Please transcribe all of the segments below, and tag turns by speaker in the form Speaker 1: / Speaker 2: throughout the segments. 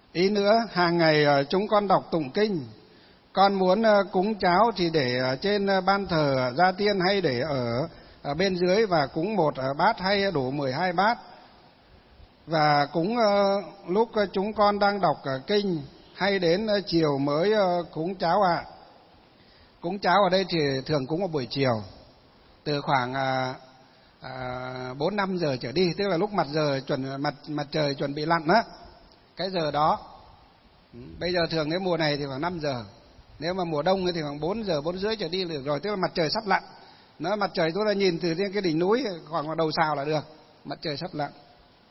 Speaker 1: Ý nữa, hàng ngày chúng con đọc tụng kinh. Con muốn cúng cháo thì để trên ban thờ gia tiên hay để ở bên dưới và cúng một bát hay đủ 12 bát. Và cúng lúc chúng con đang đọc kinh hay đến chiều mới cúng cháo ạ. Cúng cháo ở đây thì thường cúng vào buổi chiều, từ khoảng 4-5 giờ trở đi, tức là lúc mặt trời chuẩn bị lặn á, cái giờ đó. Bây giờ thường nếu mùa này thì khoảng 5 giờ, nếu mà mùa đông thì khoảng 4 giờ 4 rưỡi trở đi là được rồi, tức là mặt trời sắp lặn. Nó mặt trời chúng ta nhìn từ trên cái đỉnh núi khoảng đầu sào là được, mặt trời sắp lặn.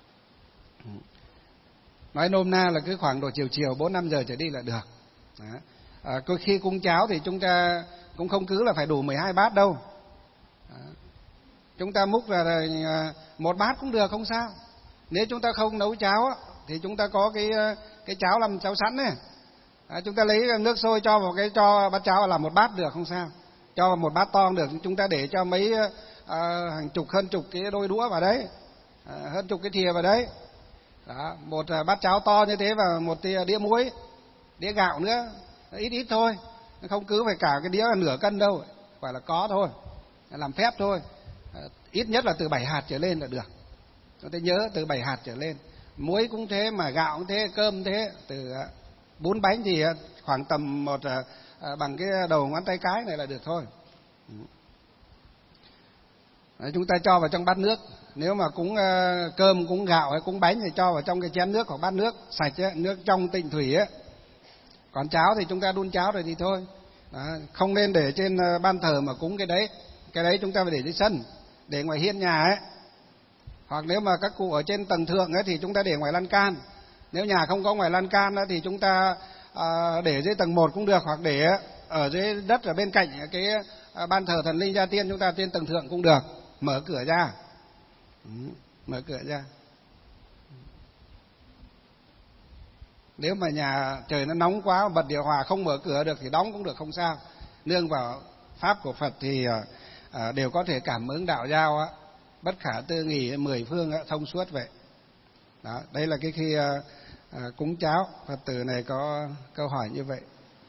Speaker 1: Nói nôm na là cứ khoảng độ chiều 4-5 giờ trở đi là được. Có khi cúng cháo thì chúng ta cũng không cứ là phải đủ 12 bát đâu. Chúng ta múc là một bát cũng được, không sao. Nếu chúng ta không nấu cháo thì chúng ta có cái cháo làm cháo sẵn này. Chúng ta lấy nước sôi cho bát cháo là một bát được, không sao. Cho vào một bát to được, chúng ta để cho mấy hơn chục cái đôi đũa vào đấy, hơn chục cái thìa vào đấy. Đó, một bát cháo to như thế và một đĩa muối, đĩa gạo nữa, ít thôi, không cứ phải cả cái đĩa là nửa cân đâu, phải là có thôi, làm phép thôi, ít nhất là từ 7 hạt trở lên là được. Chúng ta nhớ từ 7 hạt trở lên. Muối cũng thế, mà gạo cũng thế, cơm cũng thế. Từ bún bánh thì khoảng tầm bằng cái đầu ngón tay cái này là được thôi. Đấy, chúng ta cho vào trong bát nước. Nếu mà cúng cơm, cúng gạo hay cúng bánh thì cho vào trong cái chén nước hoặc bát nước sạch ấy, nước trong tịnh thủy ấy. Còn cháo thì chúng ta đun cháo rồi thì thôi. Đó, không nên để trên ban thờ mà cúng cái đấy. Cái đấy chúng ta phải để dưới sân, để ngoài hiên nhà ấy. Hoặc nếu mà các cụ ở trên tầng thượng ấy thì chúng ta để ngoài lan can. Nếu nhà không có ngoài lan can ấy, thì chúng ta để dưới tầng 1 cũng được, hoặc để ở dưới đất ở bên cạnh cái ban thờ thần linh gia tiên chúng ta trên tầng thượng cũng được. Mở cửa ra. Mở cửa ra. Nếu mà nhà trời nó nóng quá, bật điều hòa không mở cửa được thì đóng cũng được, không sao. Nương vào pháp của Phật thì đều có thể cảm ứng đạo giao á, bất khả tư nghì 10 phương á, thông suốt vậy. Đó, đây là cái khi cúng cháo. Phật tử này có câu hỏi như vậy.